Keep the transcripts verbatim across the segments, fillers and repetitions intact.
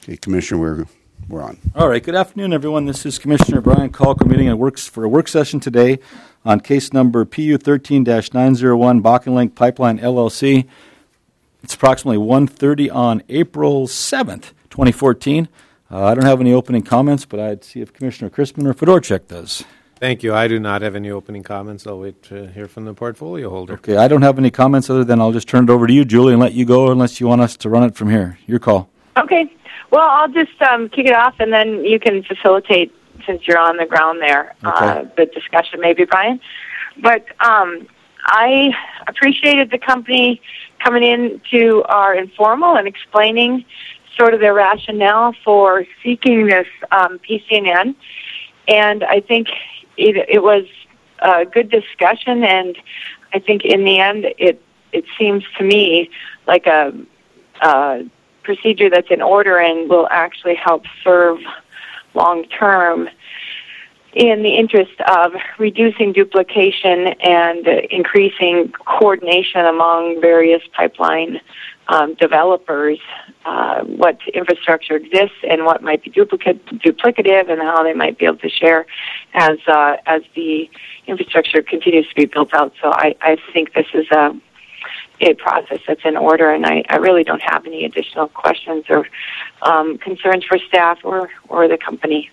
Okay, Commissioner, we're, we're on. All right, good afternoon, everyone. This is Commissioner Brian Kalko meeting and works for a work session today on case number P U thirteen dash nine oh one, Bakken Link Pipeline, L L C. It's approximately one thirty on April seventh, twenty fourteen. Uh, I don't have any opening comments, but I'd see if Commissioner Chrisman or Fedorchak does. Thank you. I do not have any opening comments. I'll wait to hear from the portfolio holder. Okay, I don't have any comments other than I'll just turn it over to you, Julie, and let you go unless you want us to run it from here. Your call. Okay. Well, I'll just um, kick it off, and then you can facilitate, since you're on the ground there, okay. uh, the discussion maybe, Brian. But um, I appreciated the company coming in to our informal and explaining sort of their rationale for seeking this um, P C N N. And I think it, it was a good discussion, and I think in the end it it seems to me like a, a procedure that's in order and will actually help serve long-term in the interest of reducing duplication and increasing coordination among various pipeline um, developers, uh, what infrastructure exists and what might be duplicate, duplicative, and how they might be able to share as uh, as the infrastructure continues to be built out. So I, I think this is a a process that's in order, and I, I really don't have any additional questions or um, concerns for staff or, or the company.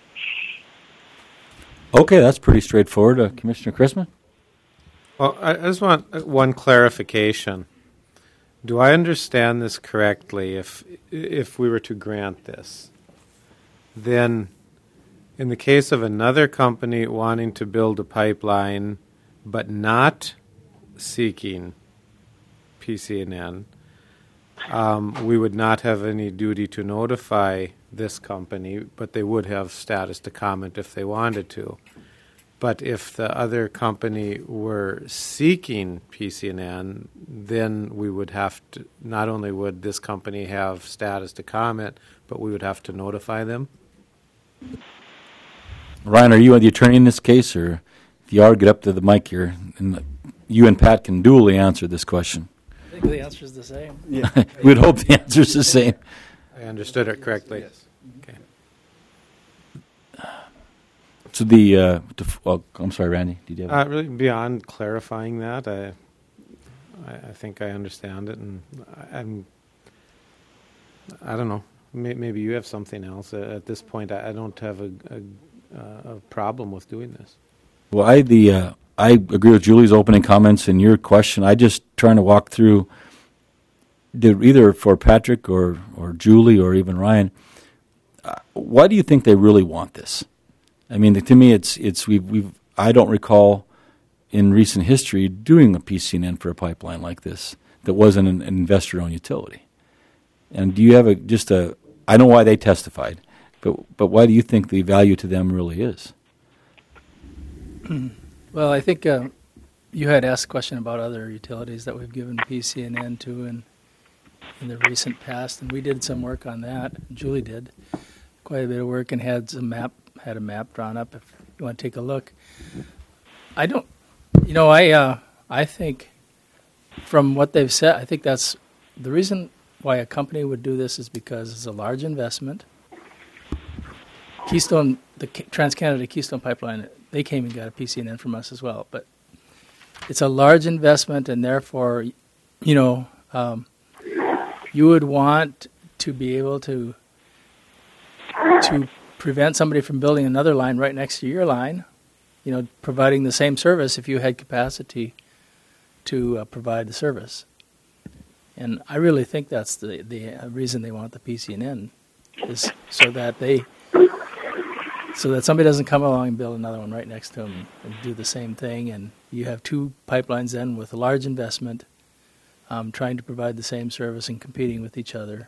Okay, that's pretty straightforward. Uh, Commissioner Chrisman? Well, I just want one clarification. Do I understand this correctly? If if we were to grant this, then in the case of another company wanting to build a pipeline but not seeking P C N N, um, we would not have any duty to notify this company, but they would have status to comment if they wanted to. But if the other company were seeking P C N N, then we would have to, not only would this company have status to comment, but we would have to notify them? Ryan, are you the attorney in this case, or if you are, get up to the mic here, and you and Pat can duly answer this question. I think the answer is the same. Yeah. We'd hope the answer is the same. I understood it correctly. Yes. Okay. So the, uh, the well, I'm sorry, Randy. Did you have Uh, really, beyond clarifying that, I, I, I think I understand it, and I, I'm. I don't know. May, maybe you have something else. Uh, at this point, I, I don't have a, a, a problem with doing this. Well, I the uh, I agree with Julie's opening comments and your question. I just trying to walk through. Did either for Patrick or or Julie or even Ryan, uh, why do you think they really want this? I mean, to me, it's it's we've we've I don't recall in recent history doing a P C N N for a pipeline like this that wasn't an, an investor-owned utility. And do you have a just a? I know why they testified, but but why do you think the value to them really is? Well, I think uh, you had asked a question about other utilities that we've given P C N N to in, in the recent past, and we did some work on that. Julie did quite a bit of work and had a map had a map drawn up. If you want to take a look, I don't, you know, I uh, I think from what they've said, I think that's the reason why a company would do this is because it's a large investment. Keystone, the TransCanada Keystone Pipeline, they came and got a P C N N from us as well. But it's a large investment, and therefore, you know, um, you would want to be able to to prevent somebody from building another line right next to your line, you know, providing the same service if you had capacity to uh, provide the service. And I really think that's the the uh, reason they want the P C N N, is so that they. So that somebody doesn't come along and build another one right next to them and do the same thing, and you have two pipelines then with a large investment um, trying to provide the same service and competing with each other.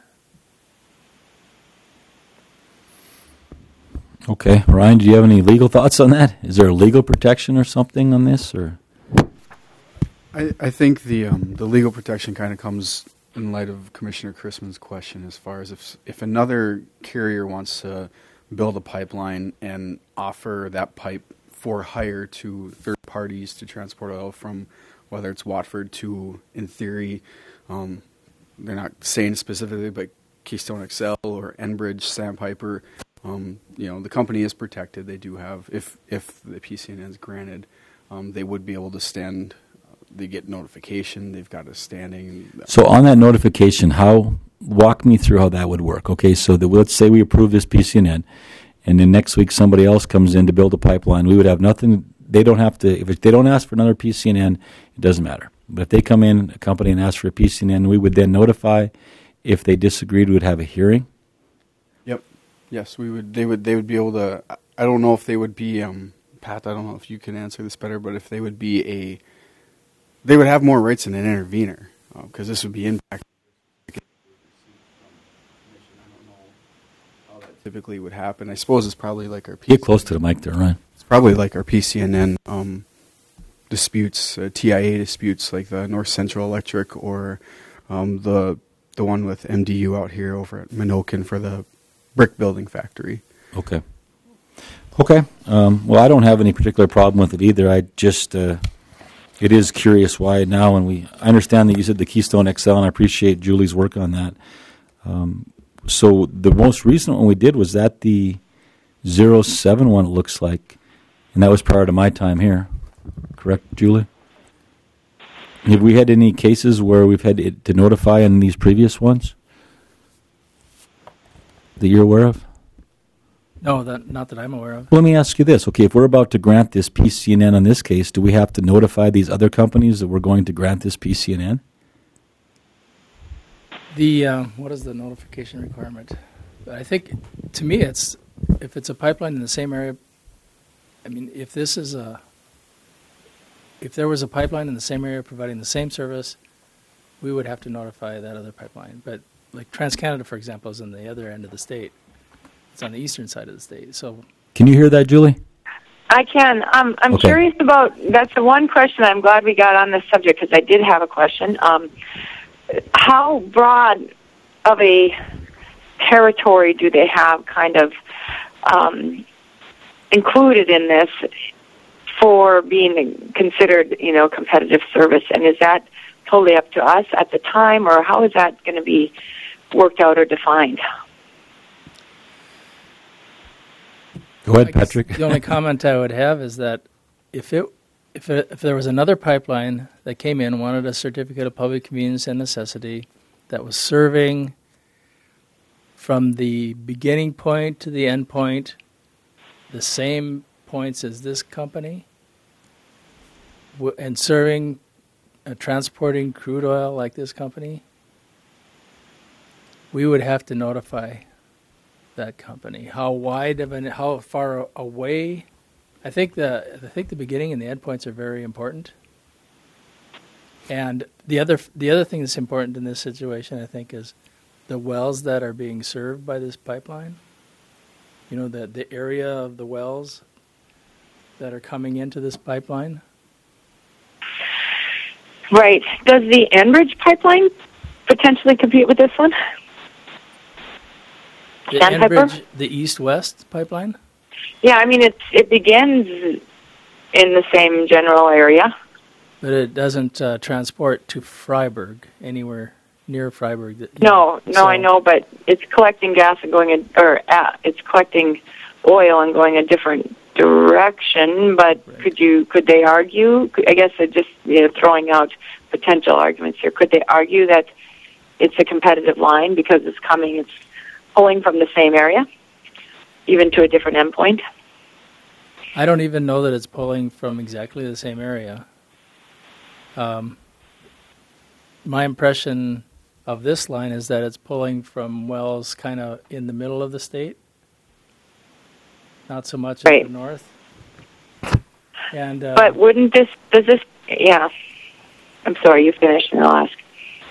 Okay, Ryan, do you have any legal thoughts on that? Is there a legal protection or something on this, or? I, I think the um, the legal protection kind of comes in light of Commissioner Chrisman's question, as far as if if another carrier wants to build a pipeline and offer that pipe for hire to third parties to transport oil from, whether it's Watford to, in theory, um, they're not saying specifically, but Keystone X L or Enbridge, Sandpiper, um, you know, the company is protected. They do have, if if the P C N N is granted, um, they would be able to stand. They get notification. They've got a standing. So on that notification, how walk me through how that would work? Okay, so the, let's say we approve this P C N N, and then next week somebody else comes in to build a pipeline. We would have nothing. They don't have to. If they don't ask for another P C N N, it doesn't matter. But if they come in, a company, and ask for a P C N N, we would then notify. If they disagreed, we would have a hearing. Yep. Yes, we would. They would. They would be able to. I don't know if they would be. Um, Pat, I don't know if you can answer this better, but if they would be a, they would have more rights than an intervener, because uh, this would be impact. I don't know how that typically would happen. I suppose it's probably like our. P C N N. Get close to the mic there, Ryan. It's probably like our P C N N um, disputes, uh, T I A disputes, like the North Central Electric or um, the the one with M D U out here over at Minokin for the brick building factory. Okay. Okay. Um, well, I don't have any particular problem with it either. I just, uh, it is curious why now, and we, I understand that you said the Keystone X L, and I appreciate Julie's work on that. Um, so the most recent one we did was that the zero seven one, it looks like, and that was prior to my time here. Correct, Julie? Have we had any cases where we've had to notify in these previous ones that you're aware of? No, that not that I'm aware of. Well, let me ask you this. Okay, if we're about to grant this P C N N on this case, do we have to notify these other companies that we're going to grant this P C N N? The uh, what is the notification requirement? I think, to me, it's if it's a pipeline in the same area. I mean, if this is a if there was a pipeline in the same area providing the same service, we would have to notify that other pipeline. But like TransCanada, for example, is on the other end of the state. It's on the eastern side of the state. So, can you hear that, Julie? I can. Um, I'm Okay. curious about, that's the one question I'm glad we got on this subject, because I did have a question. Um, how broad of a territory do they have kind of um, included in this for being considered, you know, competitive service? And is that totally up to us at the time, or how is that going to be worked out or defined? Go ahead, I guess Patrick. The only comment I would have is that if it if it, if there was another pipeline that came in, wanted a certificate of public convenience and necessity, that was serving from the beginning point to the end point, the same points as this company, w- and serving, uh, transporting crude oil like this company, we would have to notify that company. How wide of an, how far away? I think the I think the beginning and the end points are very important. And the other the other thing that's important in this situation, I think, is the wells that are being served by this pipeline. You know, the the area of the wells that are coming into this pipeline. Right. Does the Enbridge pipeline potentially compete with this one? The Sandpiper? Enbridge, the east-west pipeline? Yeah, I mean, it's, it begins in the same general area. But it doesn't uh, transport to Freiburg, anywhere near Freiburg. That, No, no, so, I know, but it's collecting gas and going, a, or uh, it's collecting oil and going a different direction. But Right. could you, could they argue? I guess they're just, you know, throwing out potential arguments here. Could they argue that it's a competitive line because it's coming, it's pulling from the same area, even to a different endpoint? I don't even know that it's pulling from exactly the same area. Um, my impression of this line is that it's pulling from wells kind of in the middle of the state, not so much Right. in the north. And uh, But wouldn't this, does this, yeah. I'm sorry, you finished and I'll ask.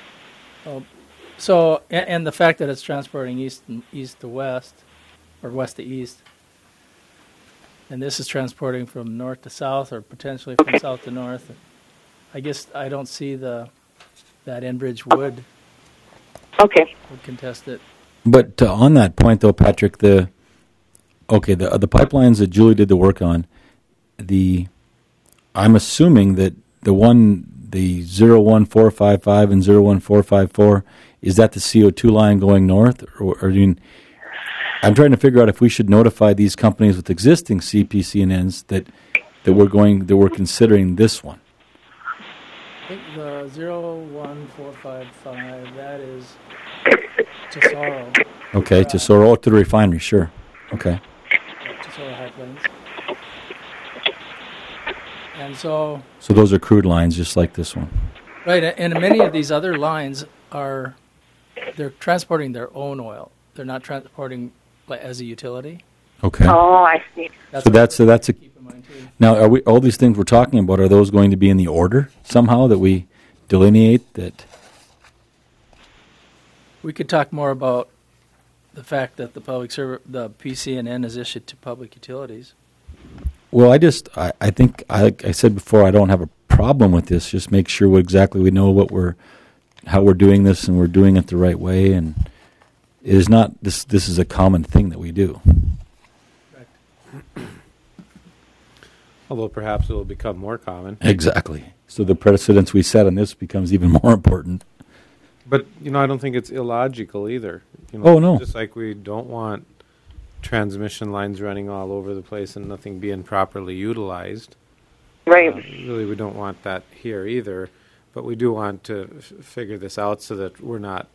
so, and, and the fact that it's transporting east and east to west, or west to east, and this is transporting from north to south, or potentially from Okay. south to north. I guess I don't see the that Enbridge would Okay. would contest it. But uh, on that point, though, Patrick, the okay, the uh, the pipelines that Julie did the work on, the I'm assuming that the one the zero one four five five and zero one four five four is that the C O two line going north? Or, or I mean, I'm trying to figure out if we should notify these companies with existing C P C N Ns that that we're going that we're considering this one. I think the zero one four five five, that is Tesoro. Okay, Uh, Tesoro, oh, to the refinery, sure. Okay. yeah, Tesoro High Plains. And so, So those are crude lines just like this one. right, and many of these other lines are, they're transporting their own oil. They're not transporting like, as a utility. Okay. Oh, I see. That's So what that's so that's a keep in mind too. now are we all these things we're talking about, are those going to be in the order somehow that we delineate that? We could talk more about the fact that the public serv the P C N N is issued to public utilities. Well, I just, I, I think, I, like I said before, I don't have a problem with this. Just make sure we exactly we know what we're, how we're doing this, and we're doing it the right way. And it is not this. This is a common thing that we do. Although perhaps it will become more common. Exactly. So the precedence we set on this becomes even more important. But, you know, I don't think it's illogical either. You know, Oh, no. Just like we don't want transmission lines running all over the place and nothing being properly utilized. Right. Uh, really, we don't want that here either. But we do want to f- figure this out so that we're not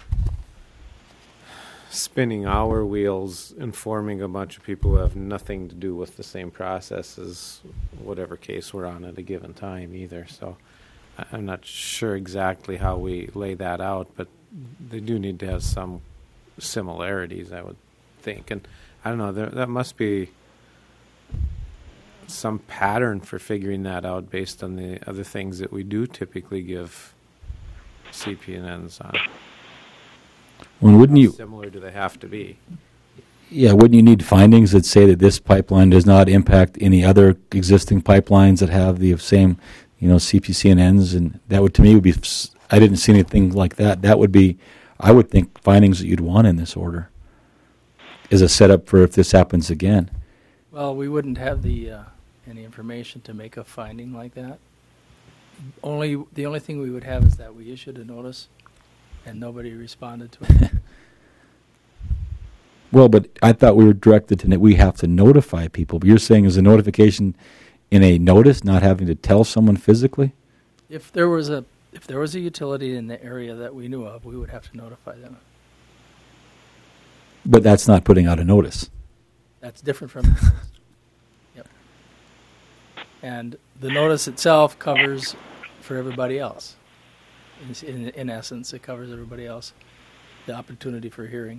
spinning our wheels, informing a bunch of people who have nothing to do with the same process as whatever case we're on at a given time either. So I- I'm not sure exactly how we lay that out, but they do need to have some similarities, I would think. And I don't know, there, that must be some pattern for figuring that out based on the other things that we do typically give C P N Ns on. Well, wouldn't How you? similar do they have to be? Yeah, wouldn't you need findings that say that this pipeline does not impact any other existing pipelines that have the same, you know, C P C N Ns? And that would, to me, would be. I didn't see anything like that. That would be, I would think, findings that you'd want in this order as a setup for if this happens again. Well, we wouldn't have the uh, any information to make a finding like that. Only the only thing we would have is that we issued a notice, and nobody responded to it. Well, but I thought we were directed to, we have to notify people. But you're saying is a notification in a notice, not having to tell someone physically? If there was a if there was a utility in the area that we knew of, we would have to notify them. But that's not putting out a notice. That's different from. Yep. And the notice itself covers for everybody else. In, in, in essence, it covers everybody else, the opportunity for hearing.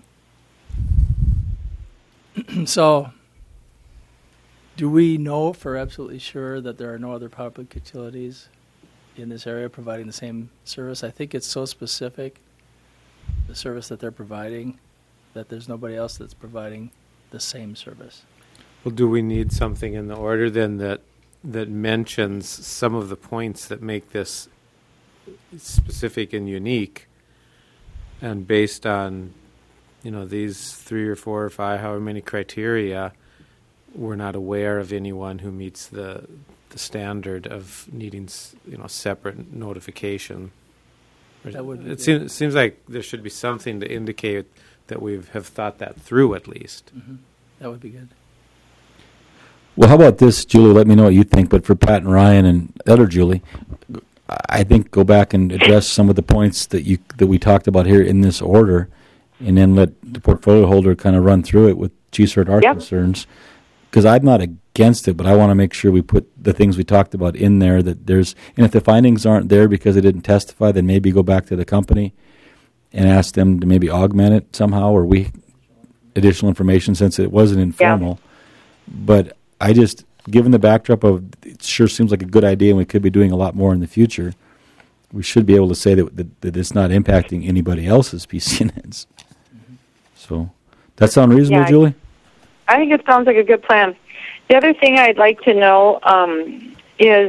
So, do we know for absolutely sure that there are no other public utilities in this area providing the same service? I think it's so specific, the service that they're providing, that there's nobody else that's providing the same service. Well, do we need something in the order then that that mentions some of the points that make this specific and unique, and based on, you know, these three or four or five, however many criteria, we're not aware of anyone who meets the the standard of needing, you know, separate notification. That would be it good. seems seems like there should be something to indicate that we have thought that through at least. Mm-hmm. That would be good. Well, how about this, Julie? Let me know what you think. But for Pat and Ryan and other Julie, I think go back and address some of the points that you that we talked about here in this order, and then let the portfolio holder kind of run through it with G C E R T our Yep. concerns. Because I'm not against it, but I want to make sure we put the things we talked about in there. That there's, and if the findings aren't there because they didn't testify, then maybe go back to the company and ask them to maybe augment it somehow, or we additional information since it wasn't informal. Yeah. But I just, given the backdrop of, it sure seems like a good idea, and we could be doing a lot more in the future. We should be able to say that that, that it's not impacting anybody else's P C N Ns. Mm-hmm. So, that sound reasonable, Yeah, Julie? I think it sounds like a good plan. The other thing I'd like to know um, is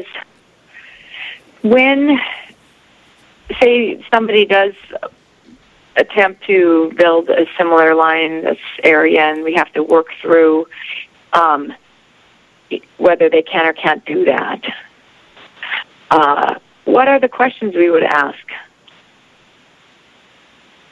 when, say, somebody does attempt to build a similar line in this area, and we have to work through um, whether they can or can't do that. Uh, what are the questions we would ask?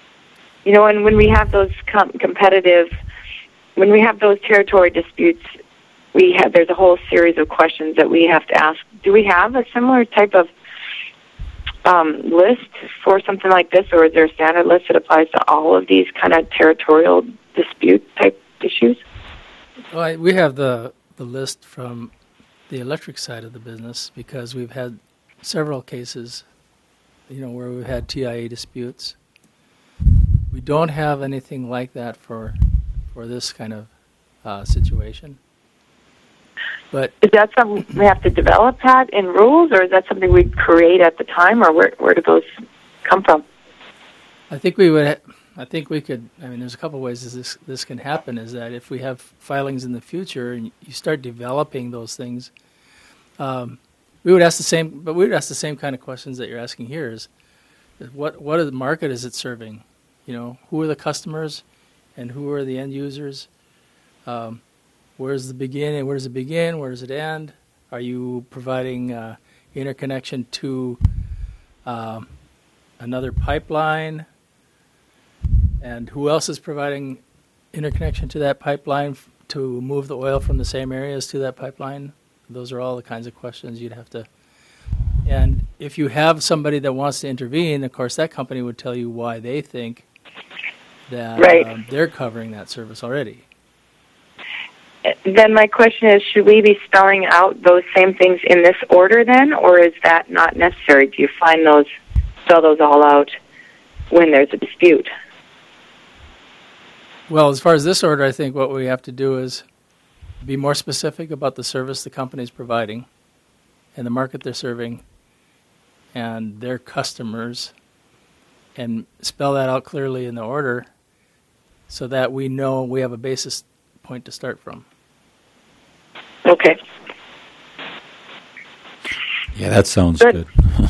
you know, and when we have those com- competitive, when we have those territory disputes, we have there's a whole series of questions that we have to ask. Do we have a similar type of um, list for something like this, or is there a standard list that applies to all of these kind of territorial dispute type issues? Well, I, we have the the list from the electric side of the business because we've had several cases, you know, where we've had T I A disputes. We don't have anything like that for for this kind of uh, situation. But is that something we have to develop, Pat, in rules, or is that something we create at the time, or where where do those come from? I think we would. I think we could. I mean, there's a couple of ways this this can happen. Is that if we have filings in the future and you start developing those things, um, we would ask the same. But we would ask the same kind of questions that you're asking here. Is, is what what is the market is it serving? You know, who are the customers, and who are the end users? Um, where's the beginning? Where does it begin? Where does it end? Are you providing uh, interconnection to um, another pipeline? And who else is providing interconnection to that pipeline f- to move the oil from the same areas to that pipeline? Those are all the kinds of questions you'd have to. And if you have somebody that wants to intervene, of course, that company would tell you why they think that right. um, they're covering that service already. Then my question is, should we be spelling out those same things in this order then, or is that not necessary? Do you find those, spell those all out when there's a dispute? Well, as far as this order, I think what we have to do is be more specific about the service the company is providing and the market they're serving and their customers, and spell that out clearly in the order so that we know we have a basis point to start from. Okay. Yeah, that sounds good. good.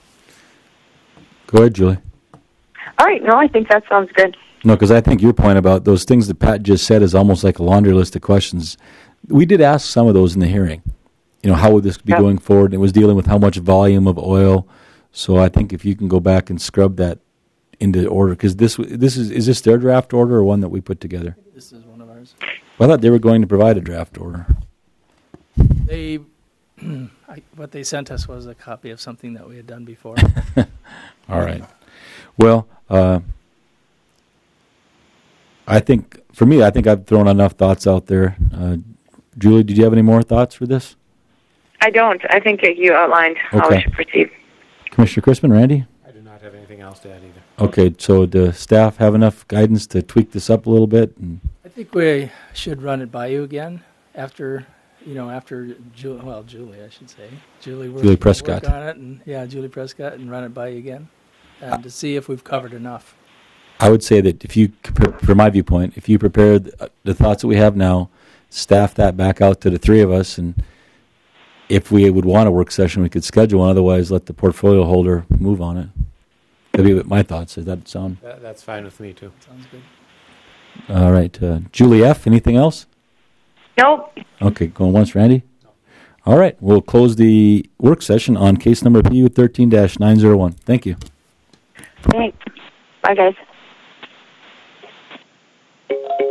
Go ahead, Julie. All right. No, I think that sounds good. No, because I think your point about those things that Pat just said is almost like a laundry list of questions. We did ask some of those in the hearing. You know, how would this be yep. going forward? It was dealing with how much volume of oil. So I think if you can go back and scrub that into order, because this this is is this their draft order or one that we put together? This is one of ours. Well, I thought they were going to provide a draft order. They, I, what they sent us was a copy of something that we had done before. All right. Well, uh, I think, for me, I think I've thrown enough thoughts out there. Uh, Julie, did you have any more thoughts for this? I don't. I think you outlined how Okay. we should proceed. Commissioner Crispin, Randy? I do not have anything else to add either. Okay, so does staff have enough guidance to tweak this up a little bit? And I think we should run it by you again after, you know, after, Ju- well, Julie, I should say. Julie, work, Julie Prescott. work on it, and yeah, Julie Prescott, and run it by you again, and uh, to see if we've covered enough. I would say that if you, from my viewpoint, if you prepare the, the thoughts that we have now, staff that back out to the three of us, and if we would want a work session, we could schedule one. Otherwise, let the portfolio holder move on it. That'd be my thoughts. Does that sound? That, that's fine with me, too. Sounds good. All right. Uh, Julie F., anything else? Nope. Okay, going once, Randy? All right, we'll close the work session on case number P U thirteen dash nine oh one. Thank you. Thanks. Bye, guys.